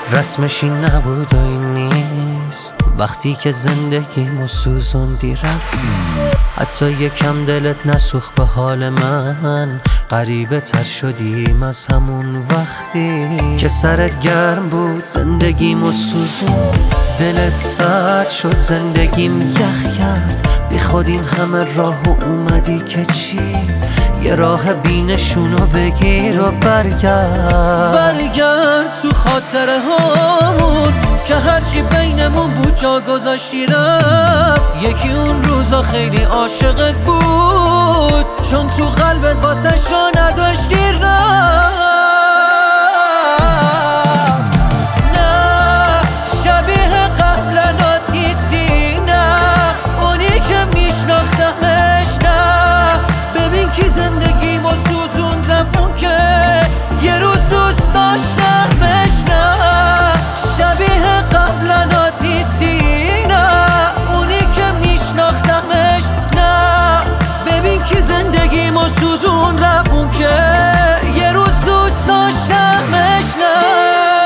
رسمش این نبود و این نیست، وقتی که زندگیمو سوزوندی رفتی. حتی یکم دلت نسوخت به حال من، غریبه تر شدیم از همون وقتی که سرت گرم بود زندگیمو سوزون. دلت سرد شد زندگیم یخ کرد، بی خود این همه راه اومدی که چی؟ یه راه بینشونو بگیر و برگرد تو خاطره هامون که هرچی بینمون بود جا گذاشتی رفت. یکی اون روزا خیلی عاشقت بود، چون تو قلبت واسه جا نداشتی رفت. نه شبیه قبلنات نیستی، نه اونی که میشناختمش، نه ببین کی زندگیمو سوزون رفون که یه روز دوست داشتمش. نه شبیه قبلنات نیستی، نه اونی که میشناختمش، نه ببین کی زندگیمو سوزون رفون که یه روز دوست داشتمش. نه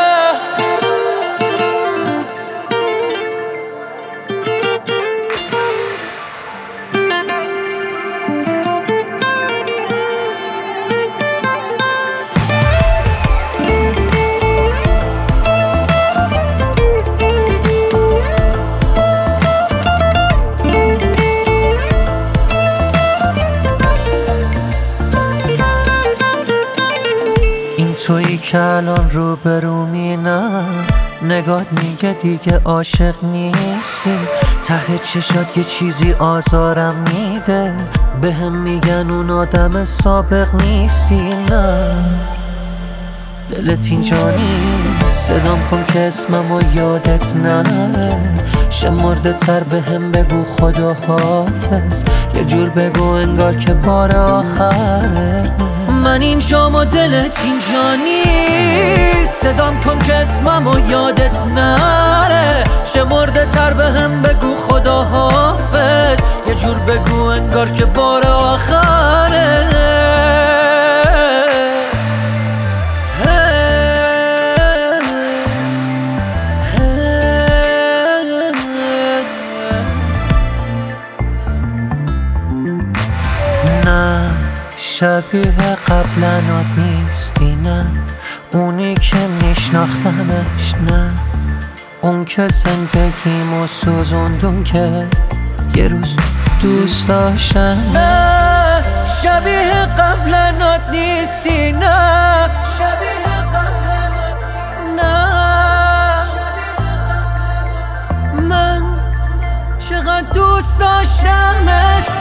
تویی که الان رو برومی، نه نگات میگه دیگه عاشق نیستی. ته چشات یه چیزی آزارم میده، بهم میگن اون آدم سابق نیستی. نه دلت اینجا نیست، صدام کن که اسممو یادت نره. شمرده تر بهم بگو خدا حافظ، یه جور بگو انگار که بار آخره. من اینجام و دلت اینجا نیست، صدام کن که اسممو یادت نره. شمرده تر بهم بگو خدا حافظ، یه جور بگو انگار که بار آخره. نه شبیه قبلنات نیستی، نه اونی که میشناختمش، نه اون که زندگیمو سوزوندون که یه روز دوست داشتم. نه شبیه قبلنات نیستی، نه شبیه قبلنات، نه من چقدر دوست داشتمت.